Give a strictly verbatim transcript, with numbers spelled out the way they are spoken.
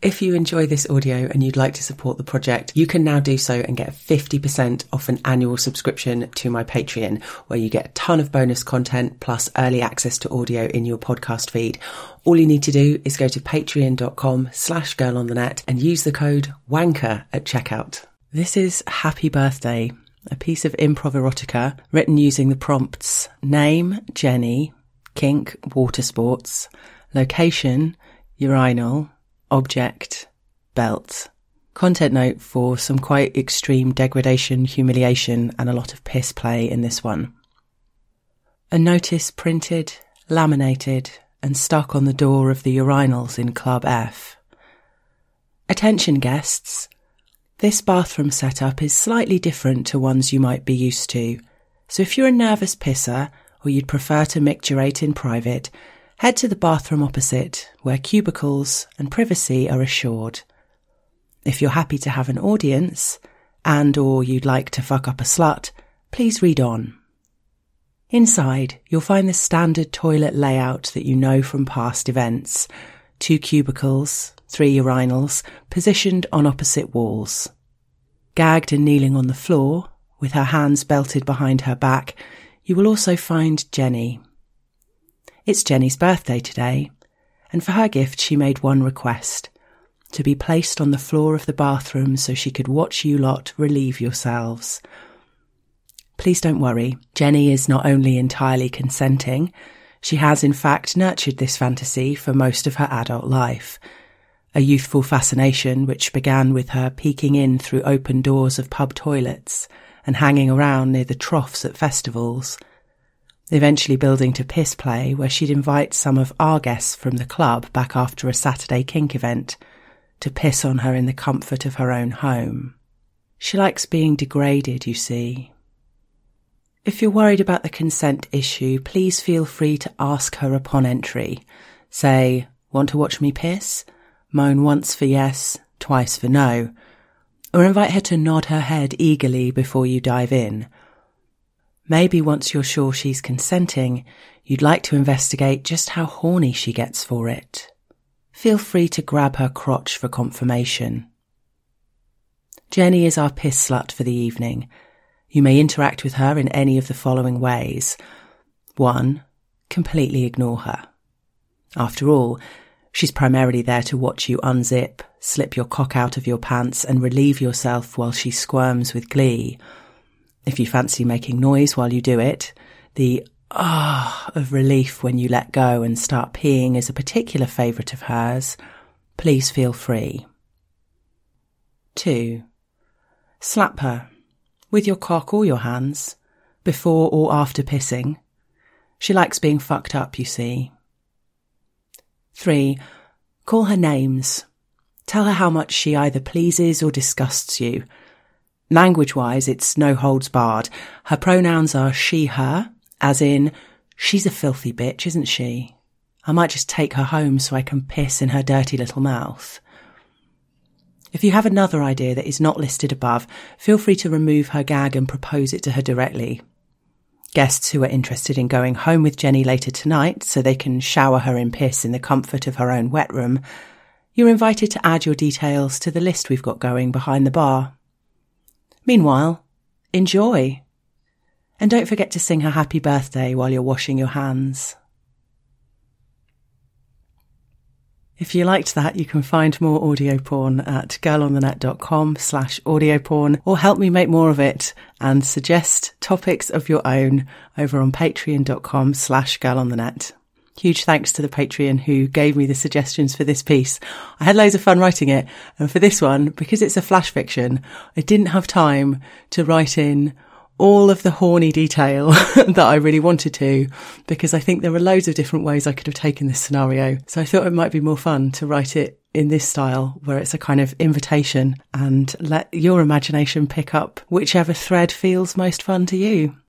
If you enjoy this audio and you'd like to support the project, you can now do so and get fifty percent off an annual subscription to my Patreon, where you get a ton of bonus content plus early access to audio in your podcast feed. All you need to do is go to patreon.com slash girl on the net and use the code WANKER at checkout. This is Happy Birthday, a piece of improv erotica written using the prompts name, Jenny, kink, water sports, location, urinal, object, belt. Content note for some quite extreme degradation, humiliation, and a lot of piss play in this one. A notice printed, laminated, and stuck on the door of the urinals in Club F. Attention guests, this bathroom setup is slightly different to ones you might be used to, so if you're a nervous pisser or you'd prefer to micturate in private, head to the bathroom opposite, where cubicles and privacy are assured. If you're happy to have an audience, and or you'd like to fuck up a slut, please read on. Inside, you'll find the standard toilet layout that you know from past events. Two cubicles, three urinals, positioned on opposite walls. Gagged and kneeling on the floor, with her hands belted behind her back, you will also find Jenny. It's Jenny's birthday today, and for her gift she made one request, to be placed on the floor of the bathroom so she could watch you lot relieve yourselves. Please don't worry, Jenny is not only entirely consenting, she has in fact nurtured this fantasy for most of her adult life. A youthful fascination which began with her peeking in through open doors of pub toilets and hanging around near the troughs at festivals, eventually building to piss play where she'd invite some of our guests from the club back after a Saturday kink event to piss on her in the comfort of her own home. She likes being degraded, you see. If you're worried about the consent issue, please feel free to ask her upon entry. Say, want to watch me piss? Moan once for yes, twice for no. Or invite her to nod her head eagerly before you dive in. Maybe once you're sure she's consenting, you'd like to investigate just how horny she gets for it. Feel free to grab her crotch for confirmation. Jenny is our piss slut for the evening. You may interact with her in any of the following ways. One, completely ignore her. After all, she's primarily there to watch you unzip, slip your cock out of your pants and relieve yourself while she squirms with glee. If you fancy making noise while you do it, the ah of relief when you let go and start peeing is a particular favourite of hers. Please feel free. Two, slap her, with your cock or your hands, before or after pissing. She likes being fucked up, you see. Three, call her names. Tell her how much she either pleases or disgusts you. Language-wise, it's no holds barred. Her pronouns are she, her, as in, she's a filthy bitch, isn't she? I might just take her home so I can piss in her dirty little mouth. If you have another idea that is not listed above, feel free to remove her gag and propose it to her directly. Guests who are interested in going home with Jenny later tonight so they can shower her in piss in the comfort of her own wet room, you're invited to add your details to the list we've got going behind the bar. Meanwhile, enjoy. And don't forget to sing her happy birthday while you're washing your hands. If you liked that, you can find more audio porn at girlonthenet.com slash audio porn, or help me make more of it and suggest topics of your own over on patreon.com slash girlonthenet. Huge thanks to the Patreon who gave me the suggestions for this piece. I had loads of fun writing it, and for this one, because it's a flash fiction, I didn't have time to write in all of the horny detail that I really wanted to, because I think there were loads of different ways I could have taken this scenario. So I thought it might be more fun to write it in this style, where it's a kind of invitation and let your imagination pick up whichever thread feels most fun to you.